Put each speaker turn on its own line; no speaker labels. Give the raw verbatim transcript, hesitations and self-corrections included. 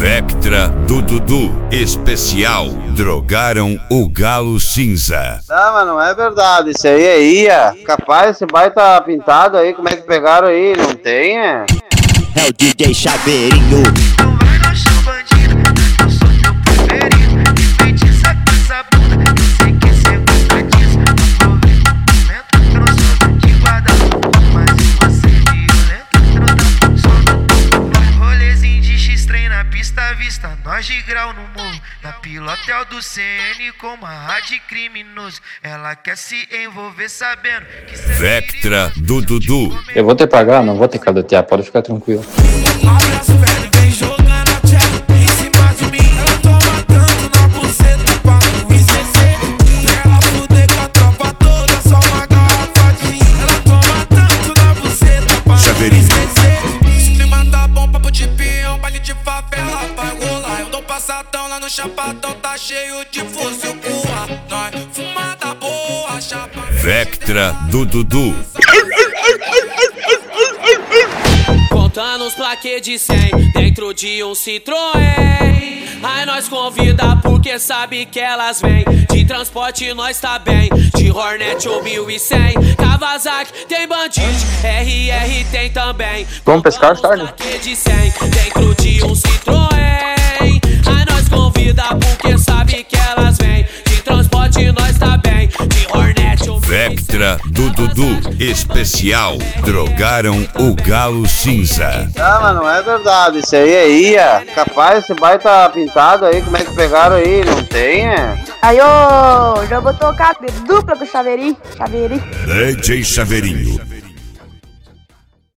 Vectra do Dudu, especial, drogaram o galo cinza.
Não, mas não é verdade, isso aí é ia. Capaz, esse baita pintado aí, como é que pegaram aí? Não tem, é?
É o D J Chaveirinho.
Não vai no chão, bandido, eu sou teu preferido. Enfeitiça com essa bunda, eu sei que cê gosta disso. Aproveita o momento, eu não sou de guarda-roupa, mas você violento, trotando, solto. Rolezinho de X-Trem na pista, vista, nós de grau no morro. Na pilotel do C N com uma rádio criminoso. Ela quer se envolver sabendo que cê é
Vectra do Dudu.
Eu vou te pagar, não vou te cadotear, pode ficar tranquilo.
Abraço velho, vem jogando a tcheca em cima de mim. Ela toma tanto na buceta, papo e C C. Ela fuder com a tropa toda, só uma garrafa de vinho. Ela toma tanto na buceta, papo e C C. O clima tá bom, papo de peão, baile de favela vai rolar. Eu dou passadão lá no chapadão, tá cheio de fuzil com ar. Nós fumada boa, chapa.
Vectra do Dudu.
Contando os plaquês de cem dentro de um Citroën. Aí nós convida porque sabe que elas vêm. De transporte nós tá bem, de Hornet ou mil e cem. Kawasaki tem Bandit, R R tem também.
Vamos pescar, tarde?
Plaquês de cem dentro de um Citroën. Aí nós convida porque sabe que elas vêm. De transporte nós tá bem, de Hornet ou
Vectra do Dudu, especial, drogaram o galo cinza.
Não, mas não é verdade, isso aí é ia. Capaz, esse baita pintado aí, como é que pegaram aí? Não tem, é?
Aí, ô, já vou tocar dupla com o Chaveirinho, Chaveirinho.
D J Chaveirinho.